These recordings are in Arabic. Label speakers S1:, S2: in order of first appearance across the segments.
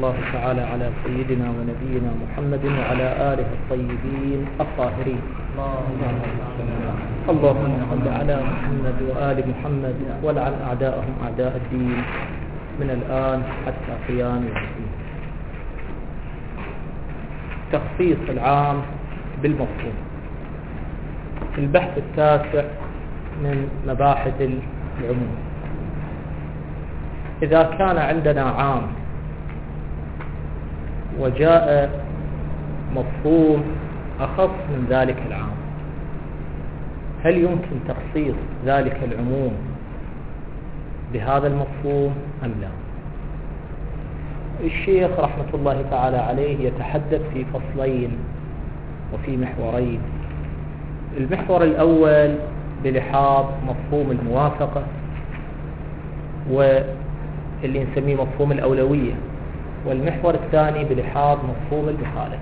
S1: الله تعالى على سيدنا ونبينا محمد وعلى آله الطيبين الطاهرين. اللهم صل على محمد وآل محمد ولعن أعداءهم أعداء الدين من الآن حتى قيام الدين. تخصيص العام بالمفهوم. في البحث التاسع من مباحث العموم، إذا كان عندنا عام وجاء مفهوم أخص من ذلك العام، هل يمكن تخصيص ذلك العموم بهذا المفهوم أم لا؟ الشيخ رحمة الله تعالى عليه يتحدث في فصلين وفي محورين. المحور الأول بلحاظ مفهوم الموافقة، واللي نسميه مفهوم الأولوية، والمحور الثاني بلحاظ مفهوم المخالفة.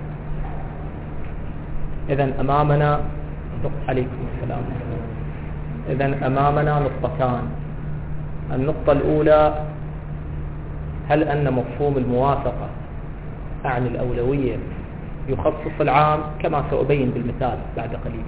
S1: إذن أمامنا عليكم السلام. إذن أمامنا نقطتان. النقطة الأولى، هل أن مفهوم الموافقة أعني الأولوية يخصص العام كما سأبين بالمثال بعد قليل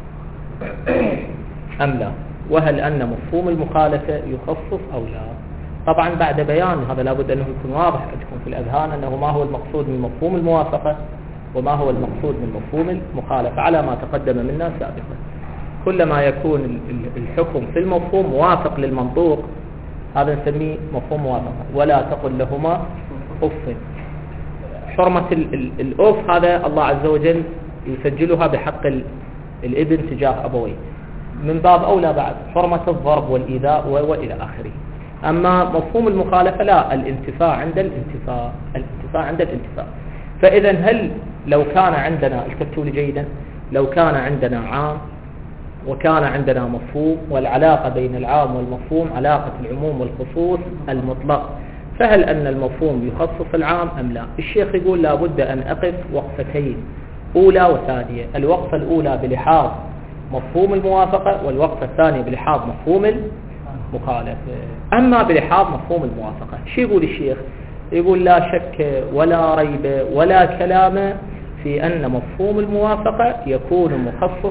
S1: أم لا؟ وهل أن مفهوم المخالفة يخصص أو لا؟ طبعا بعد بيان هذا لابد أنه يكون واضح عندكم في الأذهان أنه ما هو المقصود من مفهوم الموافقة وما هو المقصود من مفهوم المخالفة على ما تقدم منا سابقا. كلما يكون الحكم في المفهوم موافق للمنطوق هذا نسميه مفهوم موافقة. ولا تقل لهما أف. حرمة الأف هذا الله عز وجل يسجلها بحق الابن تجاه أبويه، من باب أولى بعد حرمة الضرب والإيذاء وإلى آخره. أما مفهوم المخالفة لا، الانتفاع عند الانتفاع. فإذا هل لو كان عندنا، التفتوا لي جيدا، لو كان عندنا عام وكان عندنا مفهوم، والعلاقة بين العام والمفهوم علاقة العموم والخصوص المطلق، فهل أن المفهوم يخصص العام أم لا؟ الشيخ يقول لا بد أن أقف وقفتين، أولى وثانية. الوقفة الأولى بلحاظ مفهوم الموافقة، والوقفة الثانية بلحاظ مفهوم المخالفة. أما بلحاظ مفهوم الموافقة شو يقول الشيخ؟ يقول لا شك ولا ريب ولا كلام في أن مفهوم الموافقة يكون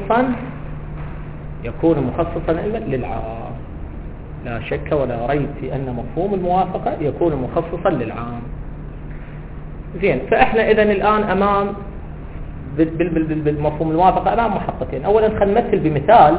S1: مخصصا للعام. لا شك ولا ريب في أن مفهوم الموافقة يكون مخصصا للعام. زين، فإحنا إذن الآن أمام بالمفهوم الموافقة أمام محطتين. أولا خلينا نمثل بمثال،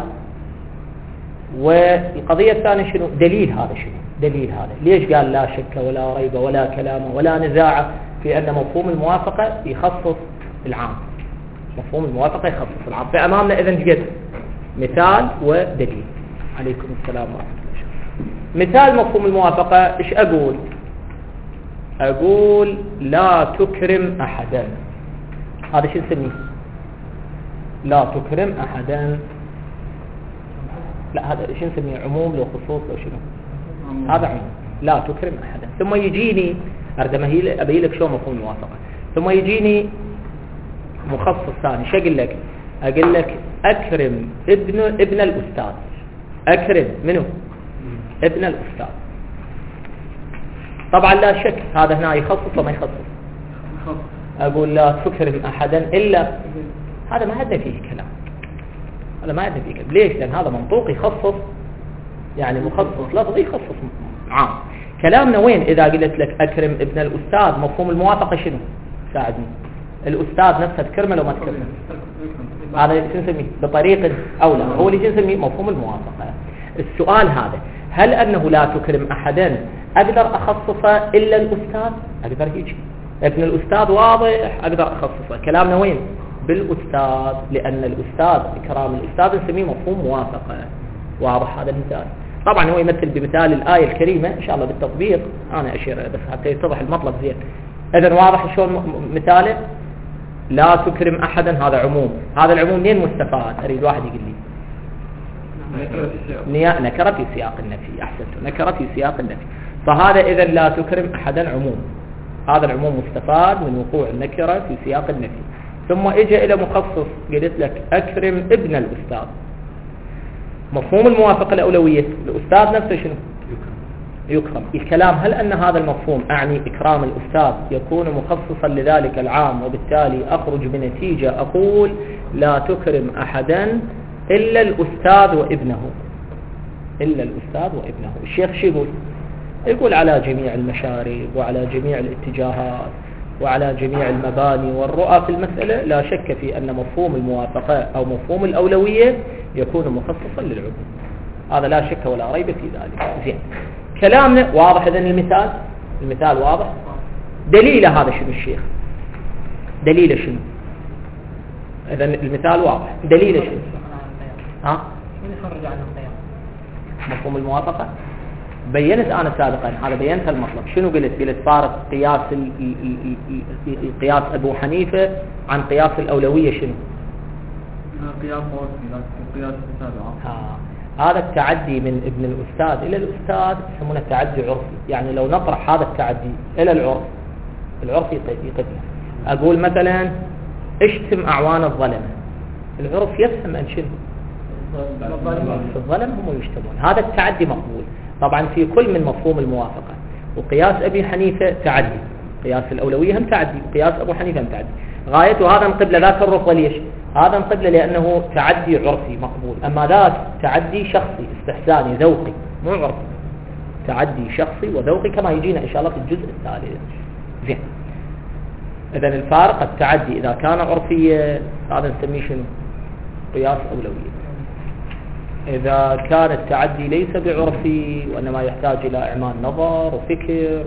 S1: والقضية الثانية شنو دليل هذا؟ ليش قال لا شك ولا ريب ولا كلام ولا نزاع في أن مفهوم الموافقة يخصص العام؟ مفهوم الموافقة يخصص العام. فأمامنا إذن جد مثال ودليل. عليكم السلام ورحمة الله. مثال مفهوم الموافقة إيش أقول لا تكرم أحدا. هذا شو نسميه؟ لا تكرم أحدا. لا هذا شو نسميه؟ عموم لو خصوص لو شنو؟ هذا عموم. لا تكرم أحدا. ثم يجيني أبي لك شو مفهوم الموافقة. ثم يجيني مخصص ثاني. شو أقول لك أكرم ابن الأستاذ. أكرم منه؟ ابن الأستاذ. طبعا لا شك هذا هنا يخصص وما يخصص. أقول لا تكرم أحدا إلا، هذا ما عندنا فيه كلام. ليش؟ لأن هذا منطوق يخصص، يعني مخصص لفظي يخصص عام. كلامنا وين إذا قلت لك أكرم ابن الأستاذ؟ مفهوم الموافقة شنو؟ ساعدني. الأستاذ نفسه تكرمه لو ما تكرمه؟ هذا شو نسميه؟ بطريقة أولى هو اللي نسميه مفهوم الموافقة. السؤال هذا، هل أنه لا تكرم أحدا أقدر أخصصه إلا الأستاذ؟ أقدر يجي ابن الأستاذ واضح أقدر أخصصه. كلامنا وين؟ بالأستاذ، لأن الأستاذ إكرام الأستاذ نسميه مفهوم موافقة. واضح هذا المثال؟ طبعا هو يمثل بمثال الآية الكريمة إن شاء الله بالتطبيق أنا أشير بس حتى يتضح المطلب زين. إذن واضح شلون مثاله؟ لا تكرم أحدا هذا عموم. هذا العموم منين مستفاد؟ أريد واحد يقول لي. نكرة في سياق النفي. أحسنت، نكرة في سياق النفي. فهذا إذن لا تكرم أحدا عموم. هذا العموم مستفاد من وقوع النكرة في سياق النفي. ثم اجى إلى مخصص قلت لك أكرم ابن الأستاذ. مفهوم الموافقة الأولوية، الأستاذ نفسه شنو؟ يكرم. الكلام هل أن هذا المفهوم أعني إكرام الأستاذ يكون مخصصا لذلك العام، وبالتالي أخرج بنتيجة أقول لا تكرم أحدا إلا الأستاذ وابنه، إلا الأستاذ وابنه. الشيخ شو يقول على جميع المشارب وعلى جميع الاتجاهات وعلى جميع المباني والرؤى في المسألة لا شك في أن مفهوم الموافقة أو مفهوم الأولوية يكون مخصصا للعموم، هذا لا شك ولا ريب في ذلك. زين، كلامنا واضح. إذن المثال واضح. دليله هذا شنو الشيخ؟ دليله شنو؟ إذن المثال واضح، دليله شنو؟ ها؟
S2: يخرج عنه القياس
S1: مفهوم الموافقة بينت أنا سابقا، هذا بينت المطلب. شنو قلت فارق قياس أبو حنيفة عن قياس الأولوية شنو؟
S2: قياس عرفي، قياس متابعة.
S1: هذا التعدي من ابن الأستاذ إلى الأستاذ يسمونه تعدي عرفي. يعني لو نطرح هذا التعدي إلى العرف يقدنا. أقول مثلا اشتم أعوان الظلمة، العرف يفهم أن شنو؟ الظلم هم يشتمون. هذا التعدي مقبول طبعا في كل من مفهوم الموافقة. وقياس أبي حنيفة تعدي، قياس الأولوية هم تعدي، وقياس أبو حنيفة هم تعدي. غايته هذا انقبل ذاك الرف، وليش؟ هذا انقبل لأنه تعدي عرفي مقبول، أما ذاك تعدي شخصي استحساني ذوقي مو عرفي، تعدي شخصي وذوقي كما يجينا إن شاء الله في الجزء الثالث. زين، إذن الفارق التعدي إذا كان عرفيا هذا نسميه شنو؟ قياس أولوية. إذا كان التعدي ليس بعرفي وإنما يحتاج إلى إعمال نظر وفكر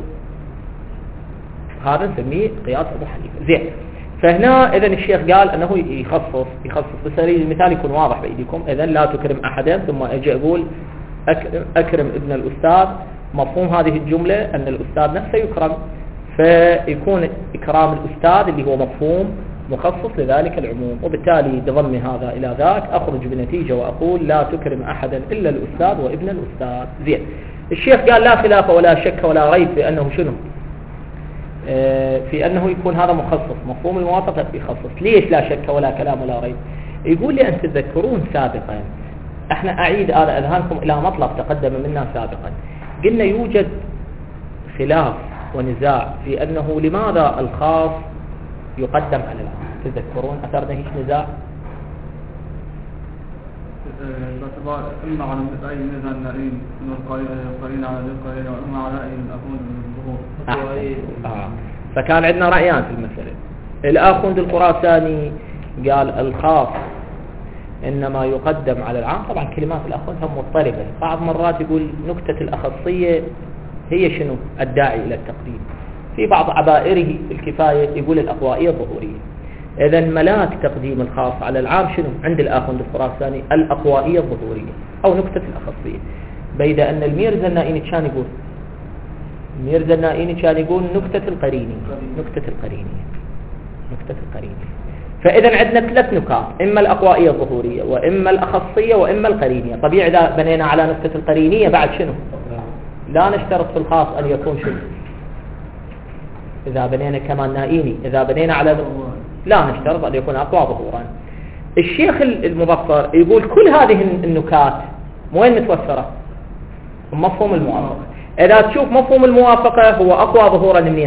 S1: هذا نسميه قياس أبو حنيفة. زين، فهنا إذن الشيخ قال أنه يخصص بس المثال يكون واضح بأيديكم. إذن لا تكرم أحدا، ثم أجي أقول أكرم ابن الأستاذ. مفهوم هذه الجملة أن الأستاذ نفسه يكرم، فيكون إكرام الأستاذ اللي هو مفهوم مخصص لذلك العموم، وبالتالي بضم هذا إلى ذاك أخرج بنتيجة وأقول لا تكرم أحدا إلا الأستاذ وابن الأستاذ. زين، الشيخ قال لا خلاف ولا شك ولا ريب في أنه شنو؟ في أنه يكون هذا مخصص، مفهوم الموافقة يخصص. ليش لا شك ولا كلام ولا ريب؟ يقول لي أن تذكرون سابقا، احنا أعيد أذهانكم إلى مطلب تقدم منا سابقا، قلنا يوجد خلاف ونزاع في أنه لماذا الخاص يقدم على العام. تذكرون أثرنا هيش نزاع؟
S2: إما على أي نزاع النائين من القرين على القرين، وإما على أي الأخوند الظهور.
S1: فكان عندنا رأيان في المسألة. الآخوند الخراساني قال الخاص إنما يقدم على العام. طبعا كلمات الأخوند هم مضطربة، بعض مرات يقول نكتة الأخصية هي شنو؟ الداعي إلى التقديم. في بعض عبائره الكفاية يقول الأقوائية الظهورية. إذن ملاك تقديم الخاص على العام شنو عند الآخوند الخراساني؟ الأقوائية الظهورية أو نكتة الأخصية. بيد أن الميرزا النائيني كان يقول، الميرزا النائيني كان يقول نكتة القريني، نكتة القرينية، نكتة القرينية. فإذا عندنا ثلاث نكات، إما الأقوائية الظهورية وإما الأخصية وإما القرينية. طبيعي إذا بنينا على نكتة القرينية بعد شنو؟ لا نشترط في الخاص أن يكون شنو؟ إذا بنينا كمان نائيني، إذا بنينا على لا نشترط أن يكون أقوى ظهورا. الشيخ المظفر يقول كل هذه النكات وين متوفرة؟ مفهوم الموافقة. إذا تشوف مفهوم الموافقة هو أقوى ظهورا منين؟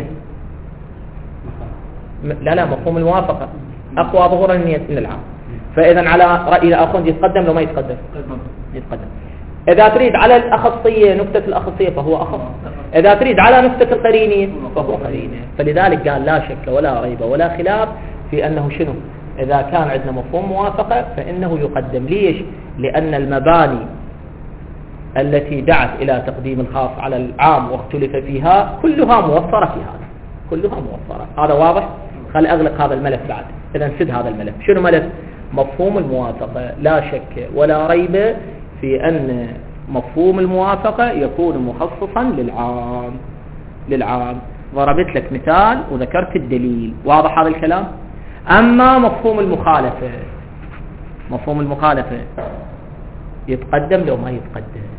S1: لا مفهوم الموافقة أقوى ظهورا منين؟ من العام. فإذا على رأي الآخوند يتقدم لو ما يتقدم؟ يتقدم. إذا تريد على الأخصية نكتة الأخصية فهو أخص، إذا تريد على نكتة القرينية فهو قرينة. فلذلك قال لا شك ولا ريب ولا خلاف في أنه شنو؟ إذا كان عندنا مفهوم موافقة فإنه يقدم. ليش؟ لأن المباني التي دعت إلى تقديم الخاص على العام واختلف فيها كلها موفرة في هذا، كلها موفرة. هذا واضح؟ خل أغلق هذا الملف بعد. إذا نسد هذا الملف. شنو ملف؟ مفهوم الموافقة. لا شك ولا ريب في أن مفهوم الموافقة يكون مخصصا للعام. ضربت لك مثال وذكرت الدليل. واضح هذا الكلام؟ أما مفهوم المخالفة، مفهوم المخالفة يتقدم لو ما يتقدم.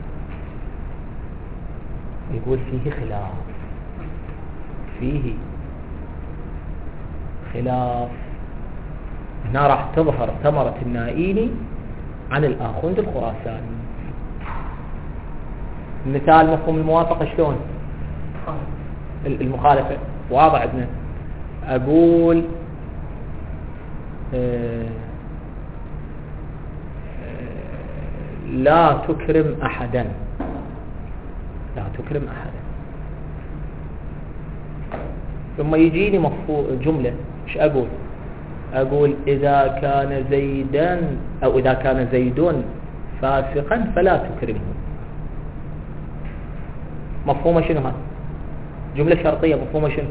S1: يقول فيه خلاف، فيه خلاف. هنا راح تظهر ثمرة النائيني عن الآخوند الخراساني. مثال مفهوم الموافقة شلون؟ المخالفة واضح عندنا. أقول لا تكرم أحدا، لا تكرم أحدا، ثم يجيني مفهوم جملة ايش أقول؟ أقول إذا كان زيدا أو إذا كان زيد فاسقا فلا تكرمه. مفهومه شنو هذا؟ جملة شرطية مفهومه شنو؟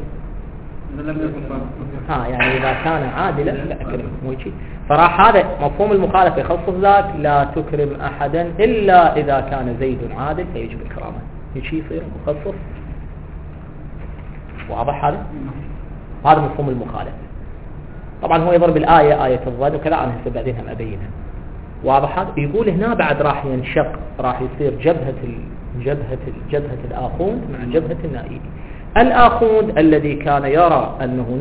S1: يعني إذا كان عادلا لا أكرمه، مو شيء. فراح هذا مفهوم المخالفة يخصص ذاك لا تكرم أحدا إلا إذا كان زيد عادل فيجب الكرامة، شيء يصير مخصص. واضح هذا؟ هذا مفهوم المخالفة. طبعا هو يضرب الآية آية الظن وكذا، أنا هسه بعدين هم أبينها. واضح هذا؟ يقول هنا بعد راح ينشق، راح يصير جبهة الآخوند مع جبهة النائب. الآخوند الذي كان يرى أنه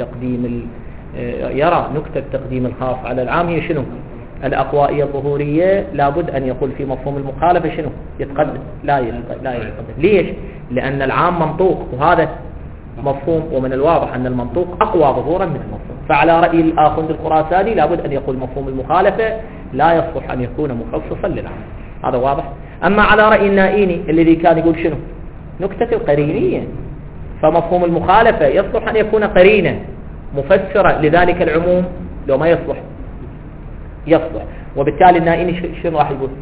S1: نكتة تقديم الخاص على العام هي شنو؟ الأقوائية الظهورية، لابد أن يقول في مفهوم المخالفة شنو؟ يتقدم لا يتقدم. ليش؟ لأن العام منطوق وهذا مفهوم، ومن الواضح أن المنطوق أقوى ظهورا من المفهوم. فعلى رأي الآخوند الخراساني لابد أن يقول مفهوم المخالفة لا يصلح أن يكون مخصصا للعام. هذا واضح. أما على رأي النائيني الذي كان يقول شنو؟ نكتة القرينية، فمفهوم المخالفة يصلح أن يكون قرينة مفسرة لذلك العموم لو ما يصلح. وبالتالي النائيني شنو راح يقول؟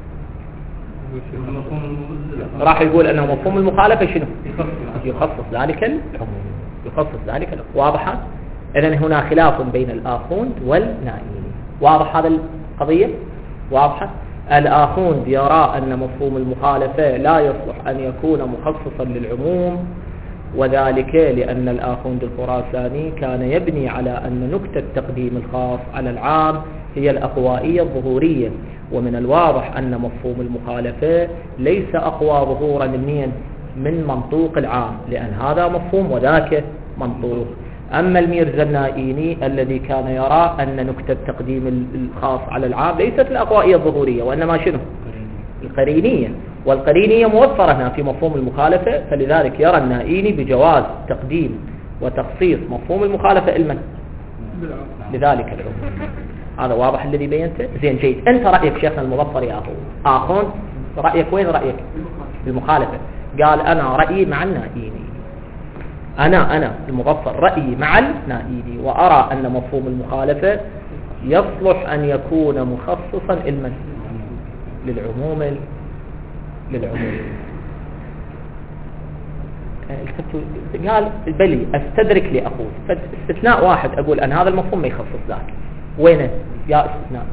S1: راح يقول أنه مفهوم المخالفة شنو؟ يخصص ذلك العموم. واضح؟ إذن هنا خلاف بين الآخوند والنائيني. واضح هذا القضية؟ واضحة؟ الآخوند يرى أن مفهوم المخالفة لا يصلح أن يكون مخصصا للعموم، وذلك لأن الآخوند الخراساني كان يبني على أن نكتة تقديم الخاص على العام هي الأقوائية الظهورية، ومن الواضح أن مفهوم المخالفة ليس أقوى ظهورا من منطوق العام، لأن هذا مفهوم وذاك منطوق. أما الميرزا النائيني الذي كان يرى أن نكتة تقديم الخاص على العام ليست الأقوائية الظهورية وإنما شنو؟ القرينية، والقرينية موفرة هنا في مفهوم المخالفة، فلذلك يرى النائيني بجواز تقديم وتخصيص مفهوم المخالفة لذلك العموم. هذا واضح الذي بينته؟ زين جيد. أنت رأيك شيخنا المظفر يا أخوان، رأيك وين رأيك؟ المخالفة. قال أنا رأيي مع النائيني، أنا المظفر رأيي مع النائيني، وأرى أن مفهوم المخالفة يصلح أن يكون مخصصا للعموم. قال بلي أستدرك لأقول، فاستثناء واحد أقول أن هذا المفهوم ما يخصص ذاك. وينه يا استثناء؟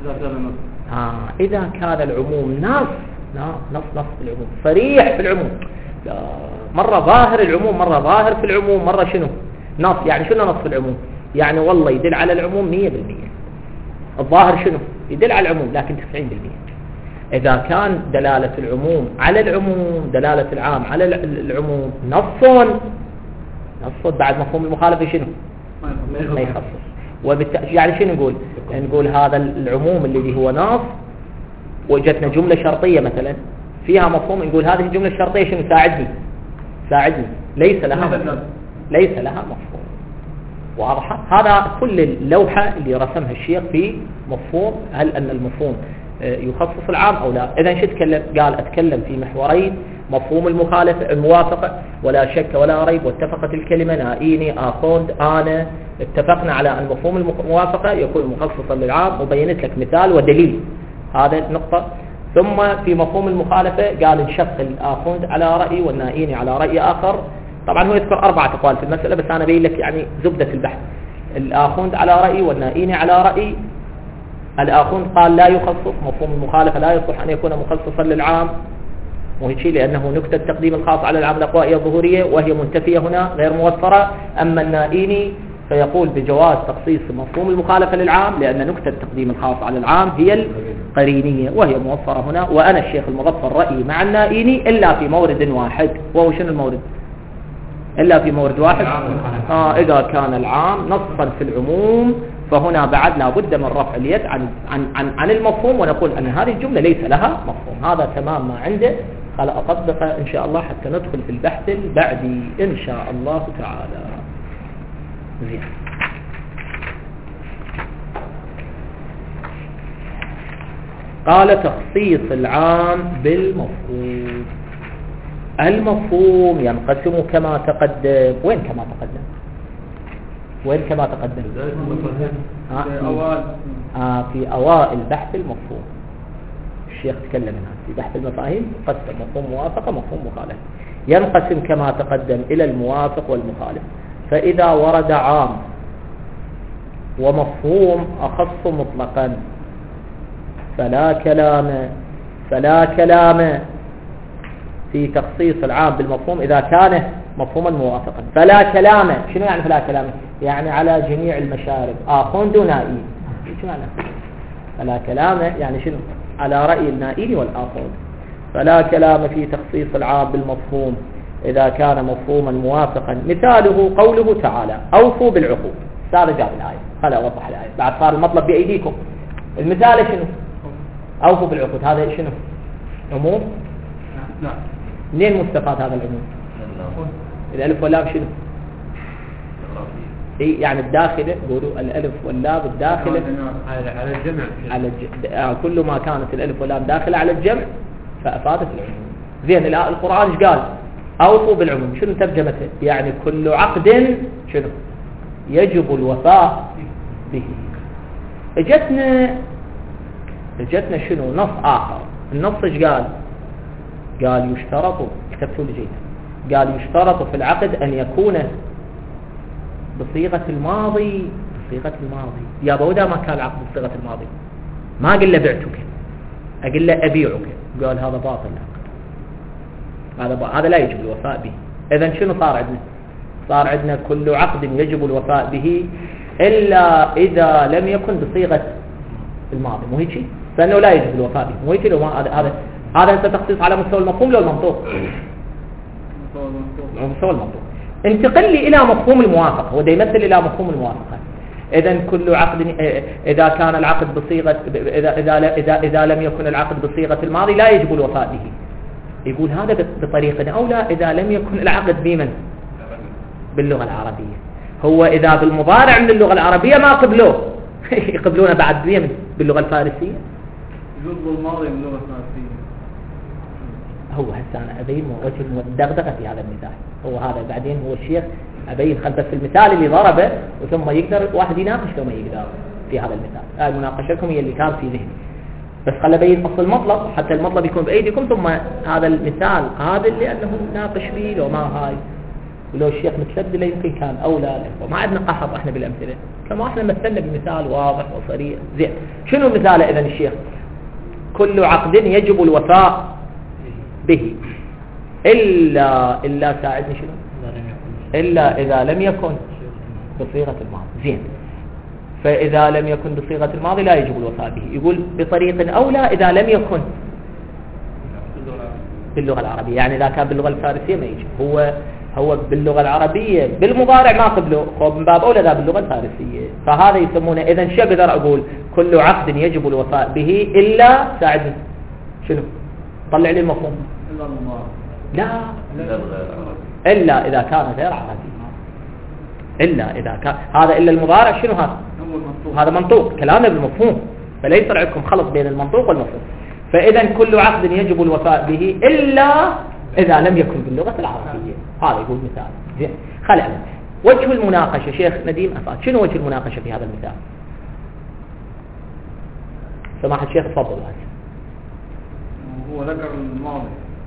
S1: إذا كان العموم نص العموم صريح في العموم، مرة ظاهر العموم، مرة ظاهر في العموم، مرة شنو نص. يعني شنو نص في العموم؟ يعني والله يدل على العموم 100%. الظاهر شنو؟ يدل على العموم لكن 90%. إذا كان دلالة العموم على العموم، دلالة العام على العموم، نص بعد مفهوم المخالفة شنو؟ ما يخصص. يعني شنو نقول هذا العموم الذي هو نص، وجدنا جملة شرطية مثلا فيها مفهوم، نقول هذه الجملة الشرطية شنو؟ ساعدني، ليس لها مفهوم. واضحة؟ هذا كل اللوحة اللي رسمها الشيخ في مفهوم، هل أن المفهوم يخصص العام أو لا. إذا شو تكلم؟ قال أتكلم في محورين: مفهوم المخالفة الموافقة، ولا شك ولا ريب واتفقت الكلمة نائيني آخوند أنا اتفقنا على أن مفهوم الموافقة يكون مخصصا للعام، وبينت لك مثال ودليل هذا النقطة. ثم في مفهوم المخالفة قال انشق الآخوند على رأي والنائيني على رأي آخر. طبعا هو يذكر 4 أقوال في المسألة، بس أنا بين لك يعني زبدة البحث. الآخوند على رأي والنائيني على رأي. الآخوند قال لا يخصص مفهوم المخالفة، لا يصلح أن يكون مخصصا للعام، وهي شيء لأنه نكتة تقديم الخاص على العام الأقوائية الظهورية وهي منتفية هنا غير موفرة. أما النائيني فيقول بجواز تخصيص مفهوم المخالفة للعام لأن نكتة تقديم الخاص على العام هي القرينية وهي موفرة هنا. وأنا الشيخ المظفر رأيي مع النائيني إلا في مورد واحد، وهو شنو المورد؟ إلا في مورد واحد. إذا كان العام نصا في العموم فهنا بعد لا بد من رفع اليد عن المفهوم، ونقول أن هذه الجملة ليس لها مفهوم. هذا تمام ما عنده قال أطبق إن شاء الله حتى ندخل في البحث البعدي إن شاء الله تعالى. زين. قال تخصيص العام بالمفهوم. المفهوم ينقسم كما تقدم. وين كما تقدم؟ وين كما تقدم؟ في أوائل بحث المفهوم. الشيخ تكلم هنا في بحث المفاهيم قسم مفهوم موافقة مفهوم مخالف. ينقسم كما تقدم إلى الموافق والمخالف. فإذا ورد عام ومفهوم أخص مطلقا فلا كلام في تخصيص العام بالمفهوم إذا كان مفهوما موافقا. فلا كلام، شنو يعني فلا كلام؟ يعني على جميع المشارب آخون دون نائين. شو معنى فلا كلام؟ يعني شنو؟ على رأي النائين والآخون. فلا كلام في تخصيص العام بالمفهوم إذا كان مفهوما موافقا. مثاله قوله تعالى أوفوا بالعقود. هذا جاب الآية، هذا وضح الآية، بعد صار المطلب بأيديكم. المثال شنو؟ أوفوا بالعقود. هذا شنو؟ عموم؟
S2: نعم.
S1: منين مستفاد هذا العموم؟ الألف واللام شنو؟ يعني الداخلة، يقولوا الألف واللام الداخلة
S2: على الجمع،
S1: كل ما كانت الألف واللام داخلة على الجمع فأفادت العموم. زين. القرآن ايش قال؟ أوفوا بالعموم. شنو ترجمته؟ يعني كل عقد شنو يجب الوفاء به. اجتنا شنو نص آخر. النص ايش قال؟ قال يشترط، كتبتوا لي جيدا، قال يشترط في العقد أن يكون بصيغة الماضي. بصيغة الماضي يا بودا ما كان العقد بصيغة الماضي، ما قل له بعتك، أقول له أبيعك، قال هذا باطل العقد، هذا لا يجب الوفاء به. إذن شنو صار عندنا؟ صار عندنا كل عقد يجب الوفاء به إلا إذا لم يكن بصيغة الماضي. مو هيك؟ فإنه لا يجب الوفاء به. مو هيك؟ لو ما هذا أنت تخصيص على مستوى المفهوم لو المنطوق؟ مستوى المنطوق. انتقل لي إلى مفهوم الموافقة، وده يمثل إلى مفهوم الموافقة. إذن كل عقد إذا كان العقد بصيغة إذا لم يكن العقد بصيغة الماضي لا يجب الوفاء به. يقول هذا بطريقة أولى إذا لم يكن العقد بمن؟ باللغة العربية. هو إذا بالمضارع من اللغة العربية ما قبلوه يقبلونه بعد بمن؟ باللغة الفارسية.
S2: يجب الماضي من اللغة الفارسية.
S1: هو هسه أنا أبين وجه الدغدغة في هذا المثال. هو هذا بعدين هو الشيخ أبين خلف المثال اللي ضربه وثم يقدر واحد يناقش لو ما يقدر في هذا المثال. مناقشتكم هي اللي كان في ذهني، بس خل أبين أصل المطلب حتى المطلب يكون بأيديكم، ثم هذا المثال قابل لأنه ناقش فيه. لو ما هاي ولو الشيخ متسدل يمكن كان أولى، وما عندنا قحط إحنا بالأمثلة كما إحنا مثلنا بمثال واضح وصريح. زين. شنو مثال إذن الشيخ؟ كل عقد يجب الوفاء به إلا ساعدني شنو؟ إلا إذا لم يكن بصيغة الماضي. زين. فإذا لم يكن بصيغة الماضي لا يجب الوفاء به. يقول بطريق أولى إذا لم يكن باللغة العربية، يعني إذا كان باللغة الفارسية ما يجب. هو باللغة العربية بالمضارع ما قبله، من باب أولى ذا باللغة الفارسية. فهذا يسمونه إذن شو أقدر أقول؟ كل عقد يجب الوفاء به إلا ساعدني شنو؟ طلع لي المفهوم. لا إلا إذا كان غير عربي. إلا إذا كان هذا إلا المضارع شنو هذا؟ هذا منطوق كلامنا بالمفهوم، فليس عندكم خلط بين المنطوق والمفهوم. فإذا كل عقد يجب الوفاء به إلا إذا لم يكن باللغة العربية. هذا يقول مثال. زين. خلينا وجه المناقشة. شيخ نديم أفاد شنو وجه المناقشة في هذا المثال؟ سماحة الشيخ تفضل.
S2: هو ذكر الماضي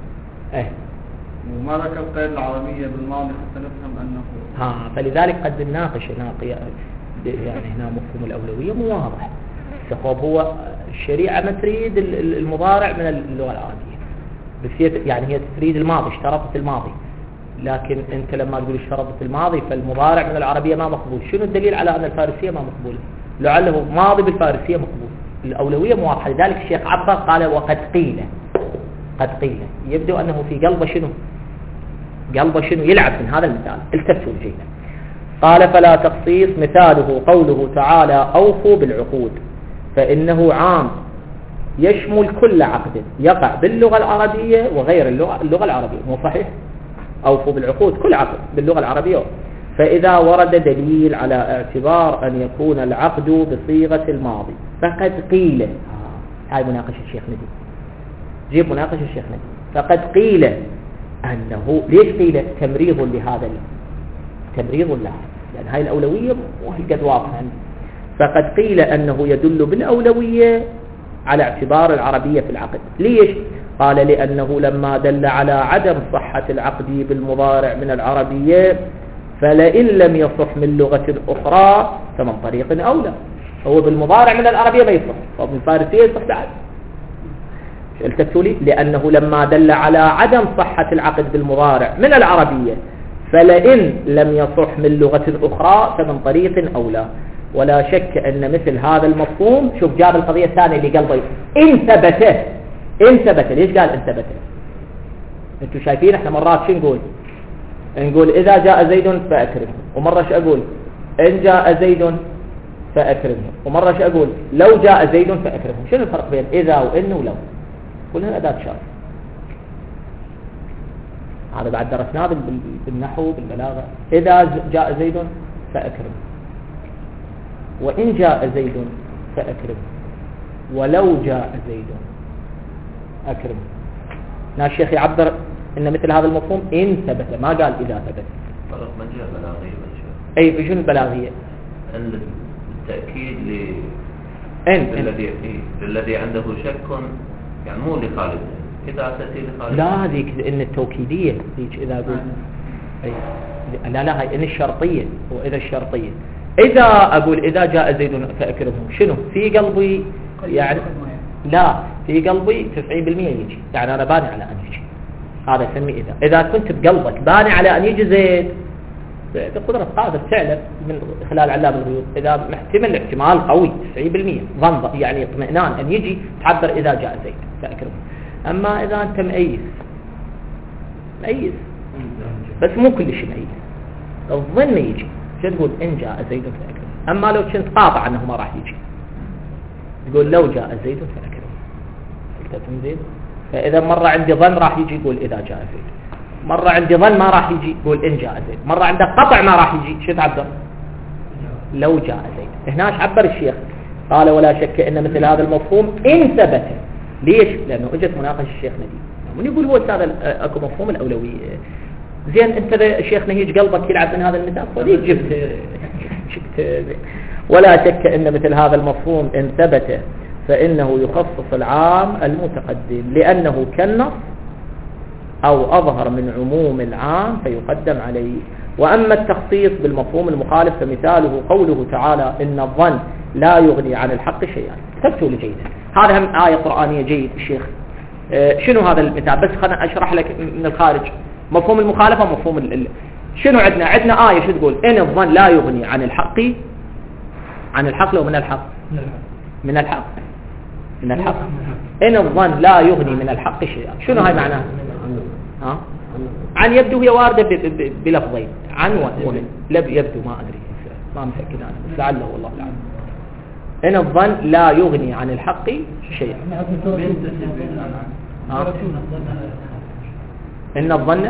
S2: وما ذكر قيد العربية بالماضي حتى نفهم أنه
S1: فلذلك قد نناقش يعني هنا مفهوم الأولوية مو واضح. هو الشريعة ما تريد المضارع من اللغة العربية، بس يعني هي تريد الماضي، اشترطت الماضي. لكن أنت لما تقول اشترطت الماضي فالمضارع من العربية ما مقبول. شنو الدليل على أن الفارسية ما مقبولة؟ لعله ماضي بالفارسية مقبول. الأولوية مو واضحة. لذلك الشيخ عبر قال وقد قيل. قد قيل يبدو أنه في قلبه شنو يلعب من هذا المثال. التفتوا جيدا. قال فلا تخصيص. مثاله قوله تعالى أوفوا بالعقود، فإنه عام يشمل كل عقد يقع باللغة العربية وغير اللغة العربية. مو صحيح؟ أوفوا بالعقود كل عقد باللغة العربية. فإذا ورد دليل على اعتبار أن يكون العقد بصيغة الماضي فقد قيل، هاي مناقشة الشيخ ندي، جيب مناقشة الشيخ ندي، فقد قيل أنه، ليش قيل؟ تمريض لهذا، تمريض له، لأن هاي الأولوية وهي قد واضحة. فقد قيل أنه يدل بالأولوية على اعتبار العربية في العقد. ليش؟ قال لأنه لما دل على عدم صحة العقد بالمضارع من العربية فلئن لم يصح من لغة أخرى فمن طريق أولى. هو بالمضارع من العربية ما يصح، ومن الفارسية يصح بعد. التفتوا لي؟ لأنه لما دل على عدم صحة العقد بالمضارع من العربية فلئن لم يصح من لغة أخرى فمن طريق أولى. ولا شك أن مثل هذا المفهوم، شوف جاب القضية الثانية اللي قلبي إن ثبت. ليش قال إن ثبت؟ أنتوا شايفين احنا مرات شو نقول إذا جاء زيد فأكرمه، ومرة شو أقول إن جاء زيد فأكرمه، ومرة شو أقول لو جاء زيد فأكرمه. شنو الفرق بين إذا وإن ولو؟ كلها أداة شرط. هذا بعد درسناه بالنحو بالبلاغة. إذا جاء زيد فأكرمه، وإن جاء زيد فأكرمه، ولو جاء زيد أكرمه. هنا الشيخ يعبر إن مثل هذا المفهوم إن ثبت، ما قال إذا ثبت.
S3: فرق من جاء بلاغية
S1: أي بشنو البلاغية؟
S3: أن التأكيد
S1: إن
S3: الذي عنده شك، يعني مو لخالد، إذا تأتي لخالد
S1: لا هذيك إن التوكيدية هيك إذا أقول لا هاي إن الشرطية، وإذا الشرطية إذا أقول إذا جاء زيد فأكرمه، شنو في قلبي؟ يعني لا في قلبي 90% يجي، يعني أنا باني على أن يجي، هذا يسميه إذا كنت بقلبك باني على أن يجي زيد بقدرة قادر تعلم من خلال علام الغيوب، إذا محتمل احتمال قوي 90% ظن يعني اطمئنان أن يجي، تعبر إذا جاء زيد فأكرمه. أما إذا أنت مؤيس بس مو كل شيء مؤيس، الظن يجي، شو تقول إن جاء زيد فأكرمه. أما لو كنت قاطع أنه ما راح يجي تقول لو جاء زيد فأكرمه. التفهم زين؟ فإذا مرة عندي ظن راح يجي يقول إذا جاء زيد، مرة عندي ظن ما راح يجي يقول إن جاء زيد، مرة عندك قطع ما راح يجي شو تعبر؟ لو جاء زيد. هنا عبر الشيخ قال ولا شك أن مثل هذا المفهوم إن ثبت. ليش؟ لأنه اجت مناقشة الشيخ ندي، من يقول هو أستاذ أكو مفهوم الأولوية. زين أنت الشيخ نهيج قلبك يلعب من هذا المثال، وليك جبت ولا شك أن مثل هذا المفهوم إن ثبت فإنه يخصص العام المتقدم لأنه كالنص أو أظهر من عموم العام فيقدم عليه. وأما التخصيص بالمفهوم المخالف فمثاله قوله تعالى إن الظن لا يغني عن الحق شيئا. كتبتوا لي جيدا، هذا هم آية قرآنية جيد الشيخ. شنو هذا المثال؟ بس خلنا أشرح لك من الخارج مفهوم المخالفة ومفهوم شنو عندنا آية شو تقول؟ إن الظن لا يغني عن الحق لو من الحق إن الظن لا يغني من الحق شيئا. شنو هاي معناها؟ عن يبدو هي واردة بلفظين، عن ومن. يبدو ما أدري، ما متأكد عنه، بس لعله والله العالم. إن الظن لا يغني عن الحق شيئا. إن الظن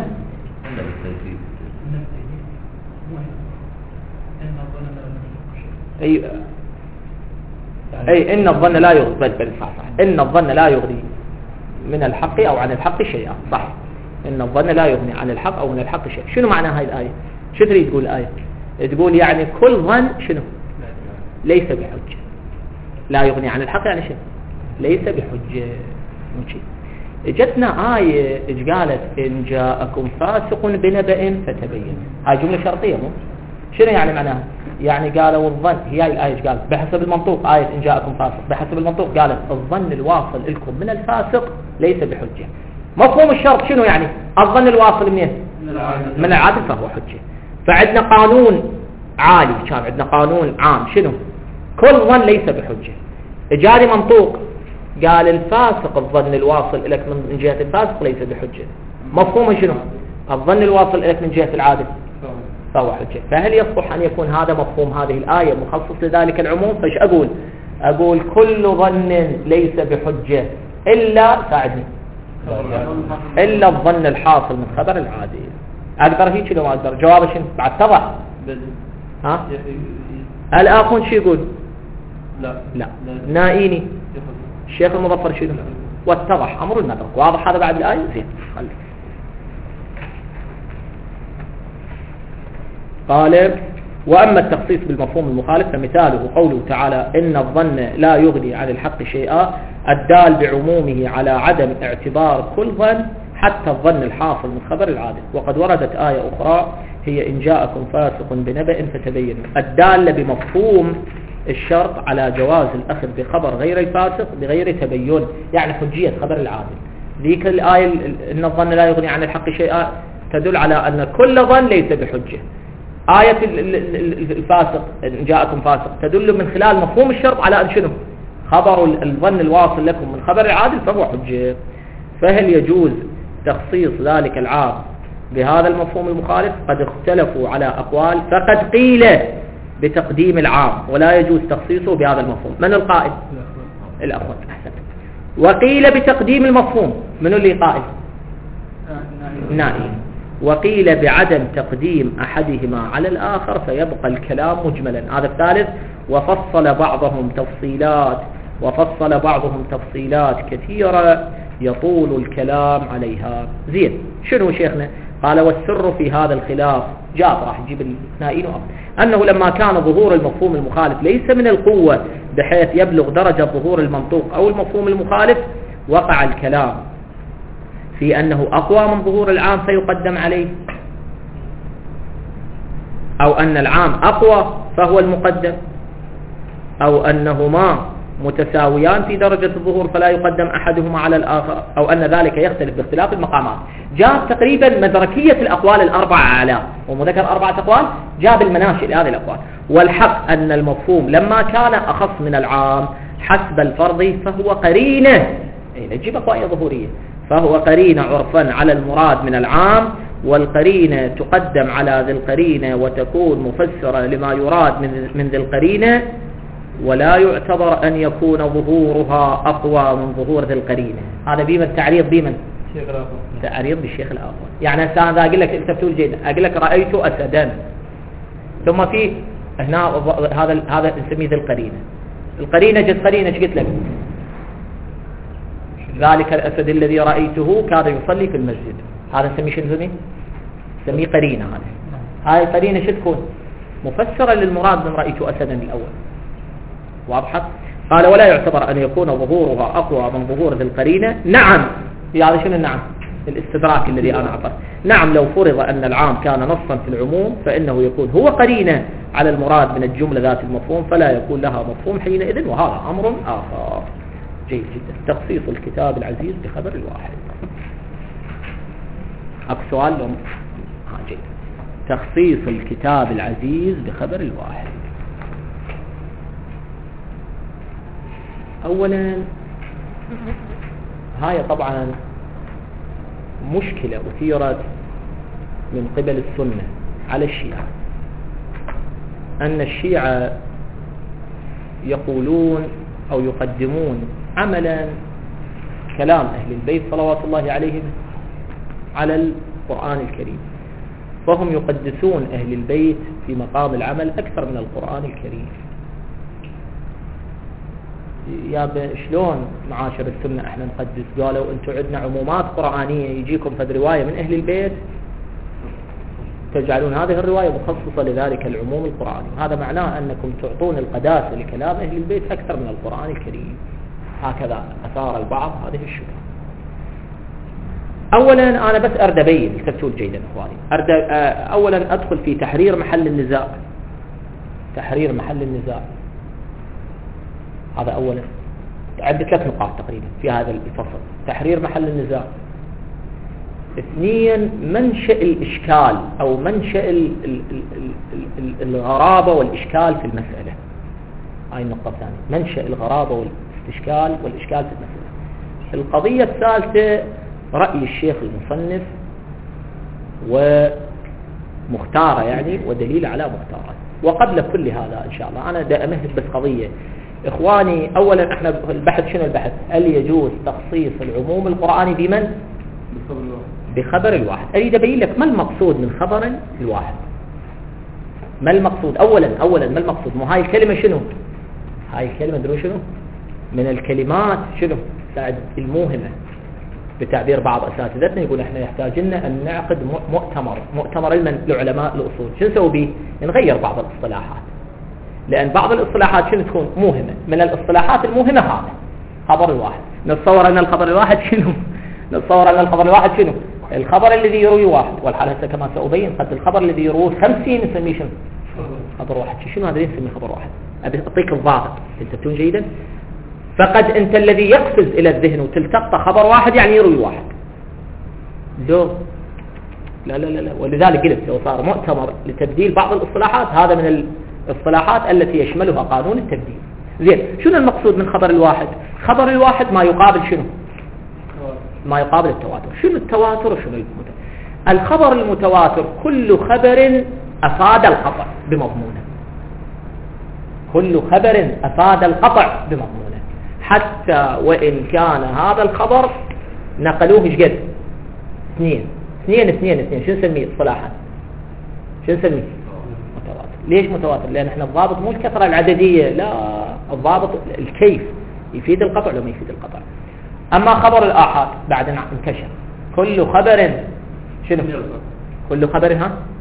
S1: أي إن الظن لا يغني صح. إن الظن لا يغني من الحق أو عن الحق شيئا، صح. إن الظن لا يغني عن الحق أو من الحق شيئا. شنو معنى هاي الآية؟ شو تريد تقول الآية؟ تقول يعني كل ظن شنو؟ ليس بحجة. لا يغني عن الحق يعني شنو؟ ليس بحجة. جتنا آية قالت إن جاءكم فاسق بنبأ فتبين. هاي جملة شرطية مو؟ شنو يعني معناها؟ يعني قالوا الظن، هي الآية قالت بحسب المنطوق آية إن جاءكم فاسق، بحسب المنطوق قالت الظن الواصل لكم من الفاسق ليس بحجة. مفهوم الشرط شنو يعني؟ الظن الواصل منين؟ من العادل فهو حجة. فعندنا قانون عالي، كان عندنا قانون عام شنو؟ كل ظن ليس بحجة. جاري منطوق قال الفاسق الظن الواصل لك من جهة الفاسق ليس بحجة. مفهوم شنو؟ الظن الواصل لك من جهة العادل فهو حجة. فهل يصح أن يكون هذا مفهوم هذه الآية مخصص لذلك العموم؟ فايش أقول؟ أقول كل ظن ليس بحجة إلا ساعدني إلا الظن الحاصل من خبر العادي. أقدر هيك لو ما أقدر جواب شنو بعد تضح ها الآخر شو يقول لا نائيني الشيخ المظفر شنو واتضح أمر المدرك. واضح هذا بعد الآية زين. قال وأما التخصيص بالمفهوم المخالف فمثاله قوله تعالى إن الظن لا يغني عن الحق شيئا الدال بعمومه على عدم اعتبار كل ظن حتى الظن الحاصل من خبر العادة. وقد وردت آية أخرى هي إن جاءكم فاسق بنبأ فتبينوا الدالة بمفهوم الشرط على جواز الأخذ بخبر غير الفاسق بغير تبين، يعني حجية خبر العادل. ذيك الآية إن الظن لا يغني عن الحق شيئا تدل على أن كل ظن ليس بحجة. آية الفاسق إن جاءكم فاسق تدل من خلال مفهوم الشرط على أن شنو خبر الظن الواصل لكم من خبر العادل فهو حجة. فهل يجوز تخصيص ذلك العام بهذا المفهوم المخالف؟ قد اختلفوا على أقوال، فقد قيل بتقديم العام ولا يجوز تخصيصه بهذا المفهوم. من القائل؟ الأخوة. أحسنت. وقيل بتقديم المفهوم. من اللي قائل؟ نائم. وقيل بعدم تقديم أحدهما على الآخر فيبقى الكلام مجملا. هذا الثالث. وفصل بعضهم تفصيلات كثيرة يطول الكلام عليها. زين. شنو شيخنا؟ قال والسر في هذا الخلاف جاء راح يجيب النائين أنه لما كان ظهور المفهوم المخالف ليس من القوة بحيث يبلغ درجة ظهور المنطوق أو المفهوم المخالف وقع الكلام في أنه أقوى من ظهور العام فيقدم عليه، أو أن العام أقوى فهو المقدم، أو أنهما متساويان في درجة الظهور فلا يقدم أحدهما على الآخر، أو أن ذلك يختلف باختلاف المقامات. جاب تقريبا مدركية الأقوال الأربعة على ومذكر 4 أقوال، جاب المناشئ لهذه الأقوال. والحق أن المفهوم لما كان أخص من العام حسب الفرض فهو قرينة، نجيب أقوال ظهورية، فهو قرينة عرفا على المراد من العام، والقرينة تقدم على ذي القرينة وتكون مفسرة لما يراد من ذي القرينة، ولا يعتبر أن يكون ظهورها أقوى من ظهور ذي القرينة. هذا بيمن تعريض بيمن تعريض بالشيخ الآخر. يعني أنا أقول لك أنت بتقول جيدا، أقول لك رأيت أسدا، ثم في هنا هذا نسميه ذي القرينة. القرينة جت قرينة ايش قلت لك؟ ذلك الأسد الذي رأيته كان يصلي في المسجد، هذا نسميه شنو؟ نسميه قرينة. هذه القرينة شو تكون؟ مفسرة للمراد من رأيت أسدا الأول. واضحة؟ قال ولا يعتبر أن يكون ظهورها أقوى من ظهور ذي القرينة. نعم، هذا شنو النعم؟ الاستدراك الذي أنا أعطاه. نعم لو فرض أن العام كان نصا في العموم فإنه يكون هو قرينة على المراد من الجملة ذات المفهوم فلا يكون لها مفهوم حينئذ، وهذا أمر آخر. جيد جدا. تخصيص الكتاب العزيز بخبر الواحد. أكو سؤال لهم؟ جيد. تخصيص الكتاب العزيز بخبر الواحد. أولا هاي طبعا مشكلة أثيرت من قبل السنة على الشيعة، أن الشيعة يقولون أو يقدمون عملا كلام أهل البيت صلوات الله عليهم على القرآن الكريم، فهم يقدسون أهل البيت في مقام العمل أكثر من القرآن الكريم. يا شلون معاشر السنة احنا نقدس؟ قالوا انتم عندنا عمومات قرآنية، يجيكم فد رواية من أهل البيت تجعلون هذه الرواية مخصصة لذلك العموم القرآني، هذا معناه أنكم تعطون القداسة لكلام أهل البيت أكثر من القرآن الكريم. هكذا أثار البعض هذه الشبهة. أولا أنا بس أرد أبين التفتول جيدا إخواني. أولا أدخل في تحرير محل النزاع. تحرير محل النزاع هذا أولا. عندي 3 نقاط تقريبا في هذا الفصل. تحرير محل النزاع. 2 منشأ الإشكال أو منشأ الغرابة والإشكال في المسألة. هاي النقطة الثانية، منشأ الغرابة والإشكال والإشكال في المسألة. القضية الثالثة رأي الشيخ المصنف ومختارة يعني ودليل على مختارة. وقبل كل هذا إن شاء الله أنا دا أمهد بس قضية إخواني أولا إحنا البحث شنو البحث؟ هل يجوز تخصيص العموم القرآني بمن؟ بخبر الواحد. أريد أبين لك ما المقصود من خبر الواحد. ما المقصود؟ أولا ما المقصود؟ مو هاي الكلمة شنو؟ هاي الكلمة درو شنو؟ من الكلمات شنو؟ بعد الموهمة بتعبير بعض أساتذتنا يقول إحنا يحتاج لنا أن نعقد مؤتمر لعلماء الأصول. شو نسوي به؟ نغير بعض الاصطلاحات، لأن بعض الاصطلاحات شنو تكون موهمة. من الاصطلاحات الموهمة هذا خبر الواحد. نتصور أن الخبر الواحد شنو؟ نتصور أن الخبر الواحد شنو؟ الخبر الذي يروي واحد، والحال هسه كما سأبين قد الخبر الذي يروي 50 نسميه شنو؟ خبر واحد. شنو هذا نسميه خبر واحد؟ أبي أعطيك الضابط تلتفتون جيدا. فقد أنت الذي يقفز إلى الذهن وتلتقط خبر واحد يعني يروي واحد. لا ولذلك قلت لو صار مؤتمر لتبديل بعض الاصطلاحات، هذا من الاصطلاحات التي يشملها قانون التبديل. زين، شنو المقصود من خبر الواحد؟ خبر الواحد ما يقابل شنو؟ ما يقابل التواتر. شنو التواتر وشنو المتواتر؟ الخبر المتواتر كل خبر أفاد القطع بمضمونه. كل خبر أفاد القطع بمضمونه، حتى وإن كان هذا الخبر نقلوه ايش قد؟ اثنين. شو نسميه اصطلاحا؟ شو نسميه؟ متواتر. ليش متواتر؟ لأن احنا الضابط مو الكثرة العددية، لا، الضابط الكيف، يفيد القطع ولا ما يفيد القطع. أما خبر الآحاد بعد انكشف كل خبر شنو؟ كل خبر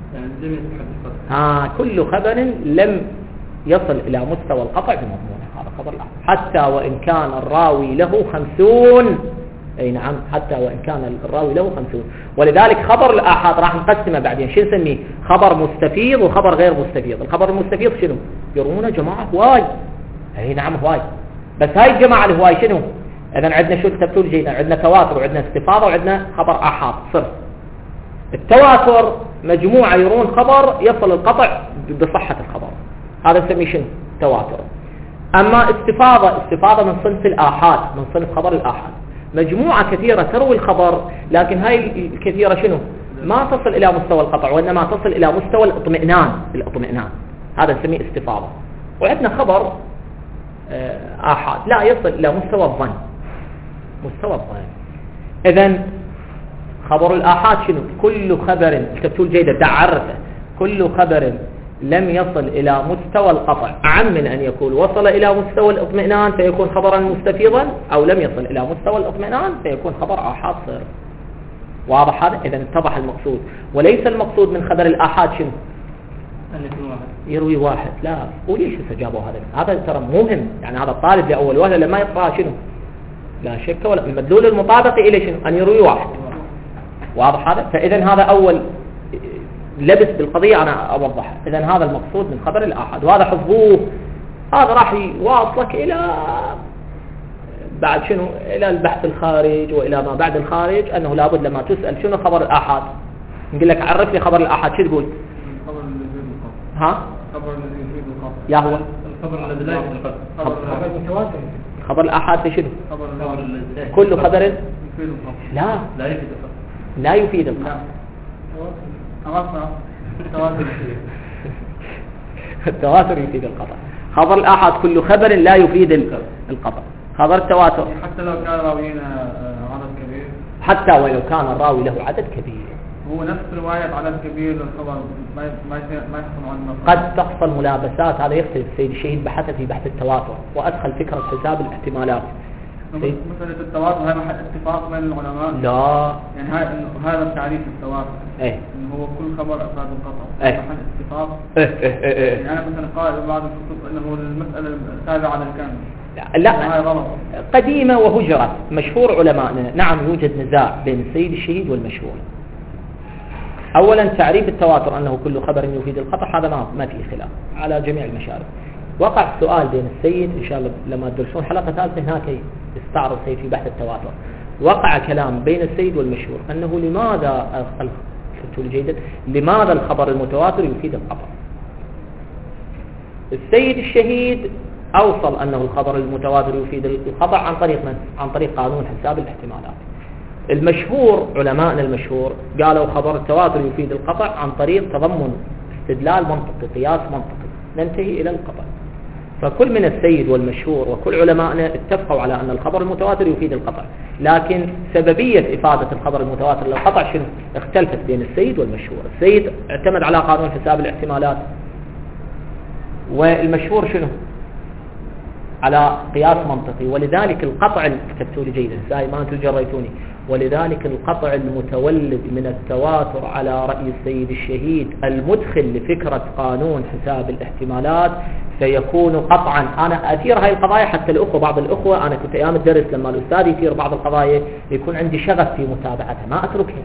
S1: كل خبر لم يصل إلى مستوى القطع بمضمونه، هذا خبر الآحاد. حتى وإن كان الراوي له 50. أي نعم، حتى وإن كان الراوي له 50. ولذلك خبر الآحاد راح نقسمه بعدين. شو نسميه؟ خبر مستفيض وخبر غير مستفيض. الخبر المستفيض شنو؟ يروونه جماعة هواي. أي نعم هواي، بس هاي الجماعة الهواي شنو؟ إذن عندنا شو تكتبون جيدا؟ عندنا تواتر وعندنا استفاضة وعندنا خبر آحاد. صرف التواتر مجموعة يرون خبر يصل القطع بصحة الخبر، هذا نسميه شنو؟ تواتر. أما استفاضة من صنف الآحاد، من صنف خبر الآحاد، مجموعة كثيرة تروي الخبر، لكن هاي الكثيرة شنو؟ ما تصل إلى مستوى القطع، وإنما تصل إلى مستوى الاطمئنان، هذا نسميه استفاضة. وعندنا خبر آحاد لا يصل إلى مستوى الظن. إذن خبر الآحاد شنو؟ كل خبر تكتبون جيدا تعرفه، كل خبر لم يصل إلى مستوى القطع أعم من أن يكون وصل إلى مستوى الاطمئنان فيكون خبرا مستفيضا، أو لم يصل إلى مستوى الاطمئنان فيكون خبر آحاد صرف. واضح هذا؟ إذن اتضح المقصود. وليس المقصود من خبر الآحاد شنو؟ يروي واحد. لا، وليش استجابوا هذا ترى مهم. يعني هذا الطالب لأول وهلة لما يقرأ شنو؟ لا شك ولا المدلول المطابق إلى شنو؟ أن يروي واحد. واضح هذا؟ فإذن هذا أول لبس بالقضية أنا أوضحها. إذن هذا المقصود من خبر الآحاد، وهذا حفظوه. هذا راح يواصلك إلى بعد شنو؟ إلى البحث الخارج وإلى ما بعد الخارج، أنه لابد لما تسأل شنو خبر الآحاد نقول لك عرف لي خبر الآحاد، شو تقول؟
S2: الخبر الذي يفيد القطع.
S1: ها؟
S2: الخبر الذي يفيد القطع.
S1: يا هو
S2: الخبر الذي لا يفيد القطع. خبر متواتر.
S1: خبر الآحاد في شنو؟
S2: كل
S1: خبر
S2: يفيد القطع.
S1: لا يفيد القطع. التواتر يفيد القطع. خبر الآحاد كل خبر لا يفيد القطع. خبر التواتر
S2: حتى لو كان راوينا عدد كبير،
S1: حتى ولو كان الراوي له عدد كبير،
S2: هو نفس رواية عدد كبير للخبر ما يحصل عنه.
S1: قد تحصل ملابسات. هذا يختلف. السيد الشهيد بحث في بحث التواتر وأدخل فكرة حساب الاحتمالات.
S2: مسألة التواتر هذا محل اتفاق بين العلماء.
S1: لا،
S2: يعني هذا التعريف التواتر.
S1: إيه؟
S2: إنه هو كل خبر أفاد القطع.
S1: إيه؟
S2: محل اتفاق.
S1: إيه؟
S2: يعني أنا مثلا قائل بعض الكتب إنه المسألة التابعة على الكامل.
S1: لا، قديمة وهجرت. مشهور علمائنا، نعم يوجد نزاع بين السيد الشهيد والمشهور. أولا تعريف التواتر أنه كل خبر يفيد القطع، هذا ما فيه خلاف على جميع المشارب. وقع سؤال بين السيد، إن شاء الله لما تدرسون حلقة ثالثة هناك استعرض السيد في بحث التواتر. وقع كلام بين السيد والمشهور أنه لماذا الخبر المتواتر يفيد القطع. السيد الشهيد أوصل أنه الخبر المتواتر يفيد القطع عن طريق من؟ عن طريق قانون حساب الاحتمالات. المشهور، علماءنا المشهور قالوا خبر التواتر يفيد القطع عن طريق تضمن استدلال منطقي، قياس منطقي، ننتهي إلى القطع. فكل من السيد والمشهور وكل علماءنا اتفقوا على أن الخبر المتواتر يفيد القطع، لكن سببية إفادة الخبر المتواتر للقطع شنو؟ اختلفت بين السيد والمشهور. السيد اعتمد على قانون حساب الاحتمالات، والمشهور شنو؟ على قياس منطقي. ولذلك القطع كتبتوا لي جيدا ساي ما أنتم جريتوني، ولذلك القطع المتولد من التواتر على رأي السيد الشهيد المدخل لفكرة قانون حساب الاحتمالات سيكون قطعا. أنا أثير هاي القضايا حتى الأخوة، بعض الأخوة أنا كنت أيام الدرس لما الأستاذ يثير بعض القضايا يكون عندي شغف في متابعتها ما أتركها.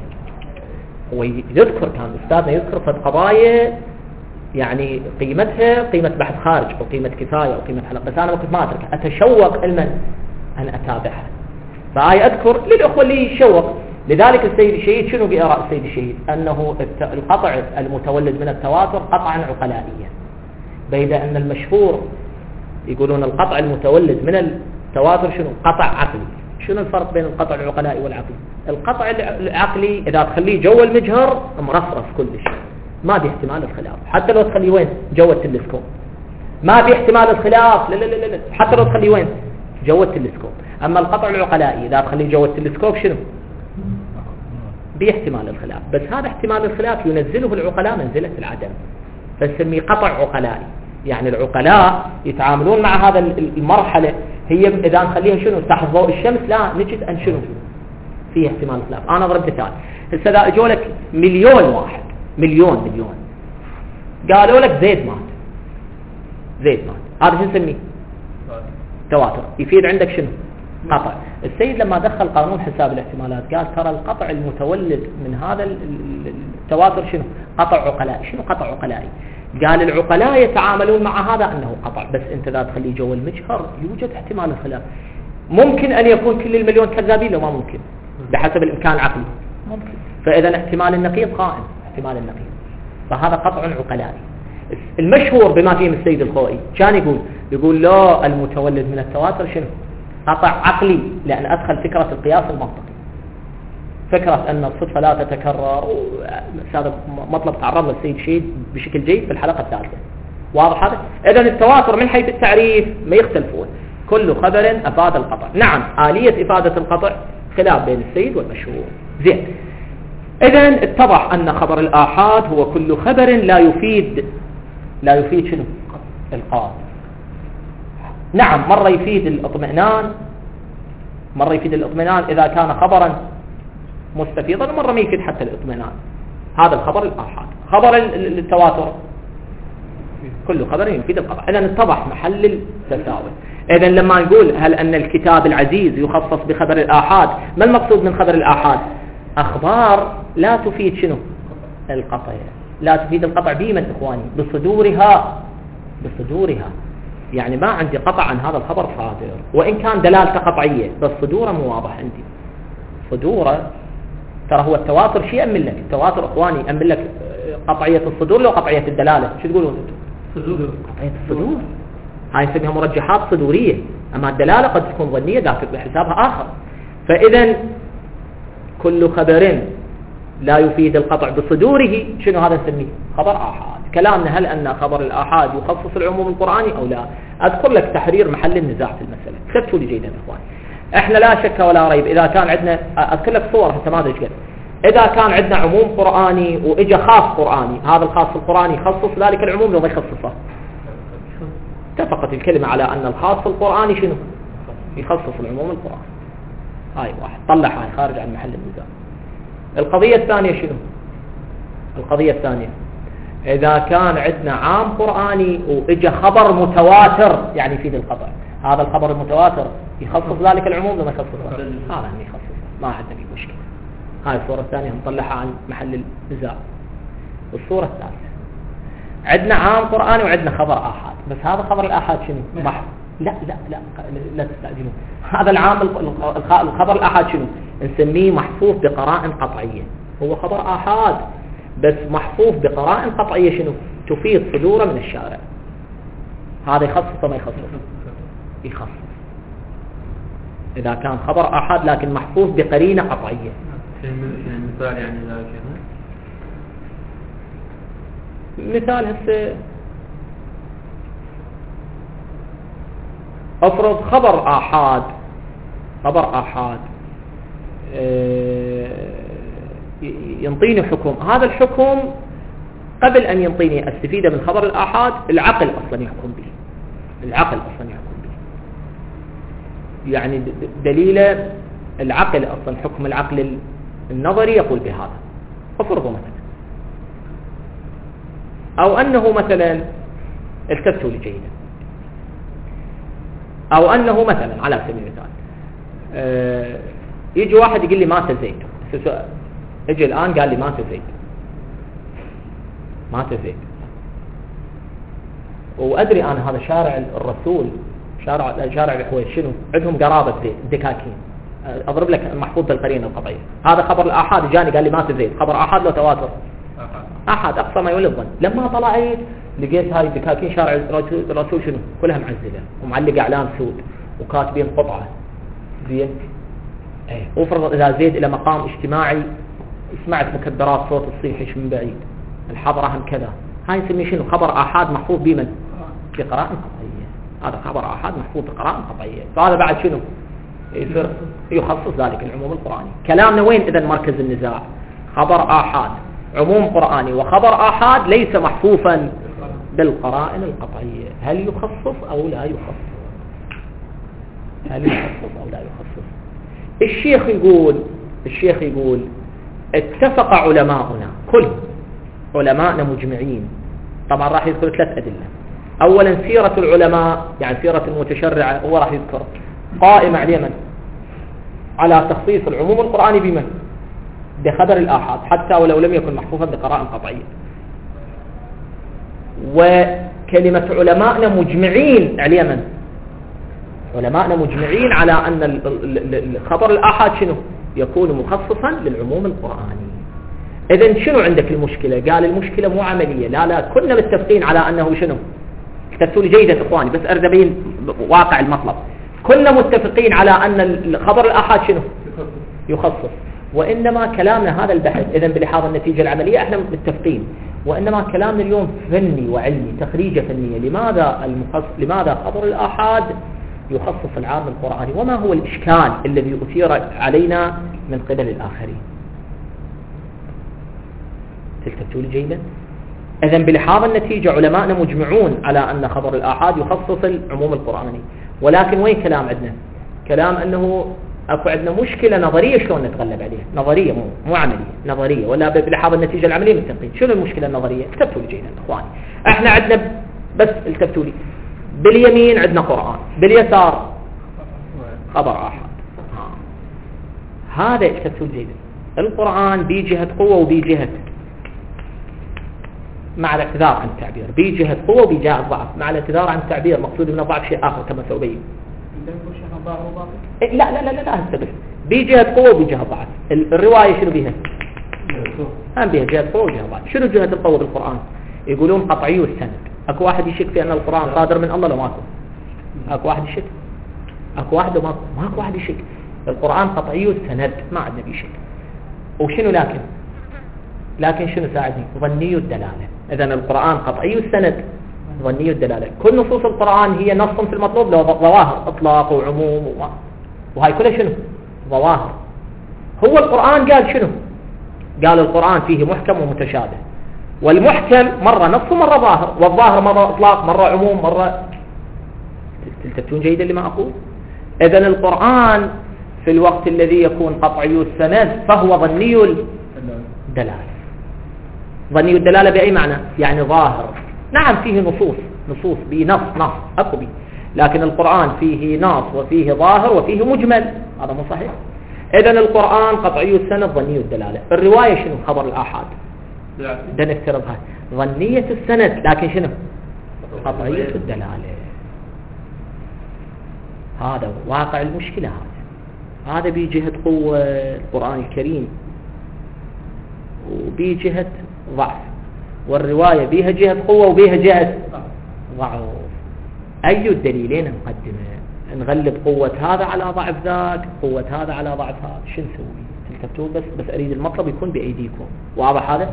S1: ويذكر كان أستاذنا يذكر في القضايا يعني قيمتها قيمة بحث خارج أو قيمة كفاية أو قيمة حلقة، بس أنا ما كنت ما أتركها، أتشوق علما أن أتابعها. فهاي أذكر للأخوة اللي يشوق. لذلك السيد الشهيد شنو بآراء السيد الشهيد؟ أنه القطع المتولد من التواتر قطعا عقلائيا، بيد أن المشهور يقولون القطع المتولد من التواتر شنو؟ قطع عقلي. شنو الفرق بين القطع العقلائي والعقلي؟ القطع العقلي إذا تخليه جو المجهر مرفرف كل شيء، ما بي احتمال الخلاف، حتى لو تخليه وين؟ جو التلسكوب ما بي احتمال الخلاف، لا لا لا لا، حتى لو تخليه وين؟ جو التلسكوب. أما القطع العقلائي إذا تخليه جو التلسكوب شنو؟ بي احتمال الخلاف، بس هذا احتمال الخلاف ينزله العقلاء منزلة العدم، فنسميه قطع عقلائي. يعني العقلاء يتعاملون مع هذا المرحلة، هي إذا نخليها شنو؟ تحت ضوء الشمس، لا نجد أن شنو؟ فيه احتمال الخلاف. أنا أضرب مثال، هسه إذا أجوا لك مليون واحد مليون قالوا لك زيد مات، هذا شو نسميه؟ تواتر. يفيد عندك شنو؟ قطع. السيد لما دخل قانون حساب الاحتمالات قال ترى القطع المتولد من هذا التواتر شنو؟ قطع عقلائي. شنو قطع عقلائي؟ قال العقلاء يتعاملون مع هذا أنه قطع، بس أنت لا تخليه جو المجهر يوجد احتمال الخلاف. ممكن أن يكون كل المليون كذابين لو ما ممكن بحسب الإمكان العقلي ممكن، فإذا احتمال النقيض قائم، احتمال النقيض، فهذا قطع عقلائي. المشهور بما فيه السيد الخوئي كان يقول لا المتولد من التواتر شنو؟ قطع عقلي، لأن أدخل فكرة القياس المنطقي، فكرة أن الصدفة لا تتكرر، هذا مطلب تعرض له السيد شهيد بشكل جيد في الحلقة الثالثة. واضح هذا؟ إذن التواتر من حيث التعريف ما يختلفون، كل خبر أفاد القطع. نعم آلية إفادة القطع خلاف بين السيد والمشهور. زين، إذن اتضح أن خبر الآحاد هو كل خبر لا يفيد شنو؟ القاطع. نعم مرة يفيد الاطمئنان إذا كان خبرا مستفيضا، ومرة ما يفيد حتى الاطمئنان. هذا الخبر الآحاد. خبر التواتر كل خبر يفيد القطع. إذن اتضح محل التساوي. إذن لما نقول هل أن الكتاب العزيز يخصص بخبر الآحاد، ما المقصود من خبر الآحاد؟ أخبار لا تفيد شنو؟ القطع، لا تفيد القطع بمن إخواني؟ بصدورها. يعني ما عندي قطع عن هذا الخبر صادر، وإن كان دلالته قطعية بس صدوره مو واضح عندي. صدوره ترى هو التواتر شيء أمن لك، التواتر إخواني أمن لك قطعية الصدور لو قطعية الدلالة. شو تقولون أنتم؟ قطعية الصدور هاي نسميها مرجحات صدورية، أما الدلالة قد تكون ظنية ذاك بحسابها آخر. فإذا كل خبر لا يفيد القطع بصدوره شنو هذا نسميه؟ خبر آحاد. كلامنا هل أن خبر الآحاد يخصص العموم القرآني أو لا؟ أذكر لك تحرير محل النزاع في المسألة، كتبتوا لي جيدا إخوان. إحنا لا شك ولا ريب إذا كان عندنا، أذكر لك صور حتى ما أدري قد، إذا كان عندنا عموم قرآني وإجا خاص قرآني، هذا الخاص القرآني يخصص ذلك العموم لو ما يخصصه. اتفقت الكلمة على أن الخاص القرآني شنو؟ يخصص العموم القرآني. هاي واحد طلع هاي خارج عن محل النزاع. القضية الثانية شنو؟ القضية الثانية إذا كان عندنا عام قرآني وإجا خبر متواتر يعني يفيد القطع، هذا الخبر المتواتر يخصص ذلك العموم لما يخصصه؟ هذا هم يخصصه، ما عندنا في مشكلة. هاي الصورة الثانية نطلعها عن محل النزاع. الصورة الثالثة عندنا عام قرآني وعندنا خبر آحاد، بس هذا خبر الآحاد شنو؟ لا تستعجلون. هذا العام الخبر الآحاد شنو؟ نسميه محفوظ بقرائن قطعية، هو خبر آحاد بس محفوظ بقرائن قطعية شنو؟ تفيد صدوره من الشارع. هذا يخصص وما يخصص؟ يخصص إذا كان خبر آحاد لكن محفوظ بقرينة قطعية.
S3: مثال يعني ذلك
S1: مثال هسه افرض خبر آحاد ينطيني حكم، هذا الحكم قبل أن ينطيني استفيد من خبر الآحاد العقل أصلا يحكم به، يعني دليل العقل أصلا، حكم العقل النظري يقول بهذا. افرضوا مثلا أو أنه مثلا التفتوا لي جيدا، أو أنه مثلا على سبيل المثال يجي واحد يقول لي مات زيد، يجي الآن قال لي مات زيد، وأدري أنا هذا شارع الرسول، شارع الحويش شنو عندهم قرابة زيد دكاكين. أضرب لك محفوظ بالقرينة القطعية، هذا خبر الآحاد جاني قال لي مات زيد، خبر آحاد لو تواتر أحد أقصى ما يولي الظن. لما طلعت لقيت هاي الدكاكين شارع الرسول شنو كلها معزلة ومعلقة أعلام سود وكاتبين قطعة زين. وفرض إذا زيد إلى مقام اجتماعي، سمعت مكبرات صوت الصيحش من بعيد، الحضرة هم كذا، هاي نسميه شنو خبر آحاد محفوظ بمن؟ بقراءة قطعية. هذا خبر آحاد محفوظ بقراءة قطعية، فهذا بعد شنو يصير يخصص ذلك العموم القرآني. كلامنا وين إذا مركز النزاع؟ خبر آحاد عموم قرآني، وخبر آحاد ليس محفوفا بالقرائن القطعية، هل يخصص أو لا يخصص؟ الشيخ يقول اتفق علماؤنا، كل علماءنا مجمعين. طبعا راح يذكر 3 أدلة. أولا سيرة العلماء، يعني سيرة المتشرعة، هو راح يذكر قائمة على على تخصيص العموم القرآني بمن؟ بخبر الآحاد حتى ولو لم يكن محفوفا بقراءة قطعية. وكلمة علماءنا مجمعين على من؟ علماءنا مجمعين على أن خبر الآحاد شنو يكون مخصصا للعموم القرآني. إذن شنو عندك المشكلة؟ قال المشكلة مو عملية، لا كنا متفقين على أنه شنو، اكتبتوا لي جيدا إخواني بس أريد أبين واقع المطلب. كنا متفقين على أن خبر الآحاد شنو يخصص، وإنما كلامنا هذا البحث إذن بلحاظ النتيجة العملية احنا متفقين، وإنما كلامنا اليوم فني وعلمي، تخريجة فنية. لماذا خبر الآحاد يخصص العام القرآني، وما هو الإشكال الذي أثير علينا من قبل الآخرين؟ تلتفتوا لي جيدا. إذن بلحاظ النتيجة علماءنا مجمعون على أن خبر الآحاد يخصص العموم القرآني، ولكن وين كلام عندنا؟ كلام أنه أكو عندنا مشكلة نظرية شلون نتغلب عليها، نظرية مو عملية، نظرية ولا بلحاظ النتيجة العملية متفقين. شنو المشكلة النظرية؟ التفتوا لي جيدا إخواني. احنا عندنا بس التفتوا لي، باليمين عندنا قرآن، باليسار خبر آحاد. هذا التفتوا لي جيدا. القرآن بي جهة قوة وبي جهة، مع الاعتذار عن التعبير، بي جهة قوة وبي جهة ضعف. مع الاعتذار عن التعبير مقصود من الضعف شيء آخر كما سأبين. لا هستبه بي جهة قوة وبي جهة ضعف. الرواية شنو بيها؟ هم بيها جهة قوة وجهة ضعف. شنو جهة القوة بالقرآن؟ يقولون قطعي السند. اكو واحد يشك في ان القرآن صادر من الله؟ لو ماكو. اكو واحد يشك؟ اكو واحد ماكو واحد يشك. القرآن قطعي السند، ما عندنا بيشك. وشنو لكن شنو ساعدني؟ ظني الدلالة. اذا القرآن قطعي السند ظني الدلالة. كل نصوص القرآن هي نص في المطلوب، لو ظواهر اطلاق وعموم وهاي كلها شنو؟ ظواهر. هو القرآن قال شنو؟ قال القرآن فيه محكم ومتشابه، والمحكم مرة نص ومرة ظاهر، والظاهر مرة اطلاق مرة عموم مرة. تلتفتون جيدا لما أقول؟ إذن القرآن في الوقت الذي يكون قطعي السند فهو ظني الدلالة. ظني الدلالة بأي معنى؟ يعني ظاهر. نعم فيه نصوص بنص أكو بي، لكن القرآن فيه نص وفيه ظاهر وفيه مجمل، هذا مو صحيح. إذن القرآن قطعي السند ظني الدلالة. الرواية شنو؟ خبر الآحاد. ده نفترض هاي ظنية السند، لكن شنو؟ قطعية الدلالة. هذا واقع المشكلة. هذا بجهة قوة القرآن الكريم وبجهة ضعف، والرواية بها جهة قوة وبها جهة ضعف. أي الدليلين نقدمه؟ نغلب قوة هذا على ضعف ذاك، قوة هذا على ضعف هذا، شو نسوي؟ تلتفتوا بس أريد المطلب يكون بأيديكم. واضح هذا؟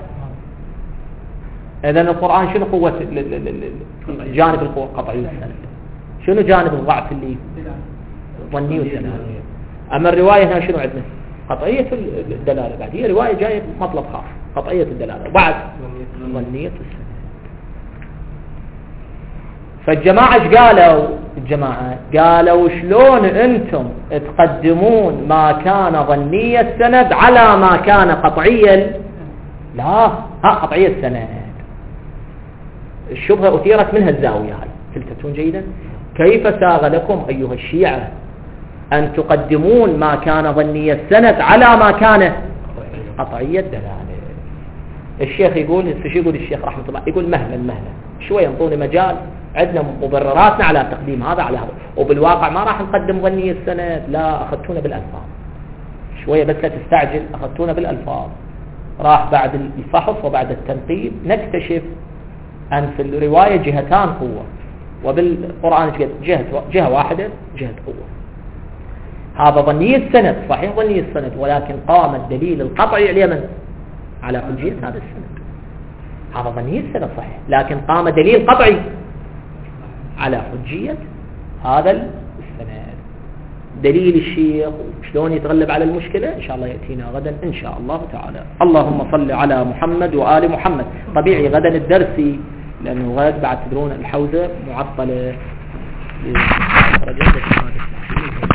S1: إذن القرآن شنو قوة جانب القوة؟ قطعي السند. شنو جانب الضعف اللي ظني والدلالة؟ أما الرواية هنا شنو عندنا؟ قطعية الدلالة، بعد هي رواية جاية مطلب خاص قطعية الدلالة بعد ظنية السند. فالجماعة ايش قالوا؟ الجماعة قالوا شلون انتم تقدمون ما كان ظنية السند على ما كان قطعية؟ لا، قطعية السند. الشبهة أثيرت منها الزاوية هاي، تلتفتون جيدا؟ كيف ساغ لكم أيها الشيعة أن تقدمون ما كان ظنية السند على ما كان قطعية الدلالة؟ الشيخ يقول الشيخ رحمة الله يقول مهلا شوية انطوني مجال، عندنا مبرراتنا على تقديم هذا على هذا، وبالواقع ما راح نقدم ظنية السند، لا أخذتونا بالألفاظ شوية بس لا تستعجل، أخذتونا بالألفاظ. راح بعد الفحص وبعد التنقيب نكتشف أن في الرواية جهتان قوة، وبالقرآن جهة واحدة جهة قوة. هذا ظنية السند، صحيح ظنية السند، ولكن قام الدليل القطعي اليمن على حجية هذا السند. هذا ظنية السند صحيح، لكن قام دليل قطعي على حجية هذا السند. دليل الشيخ وشلون يتغلب على المشكلة إن شاء الله يأتينا غدا إن شاء الله تعالى. اللهم صل على محمد وآل محمد. طبيعي غدا الدرسي، لأنه غد بعد تدرون الحوزة معطلة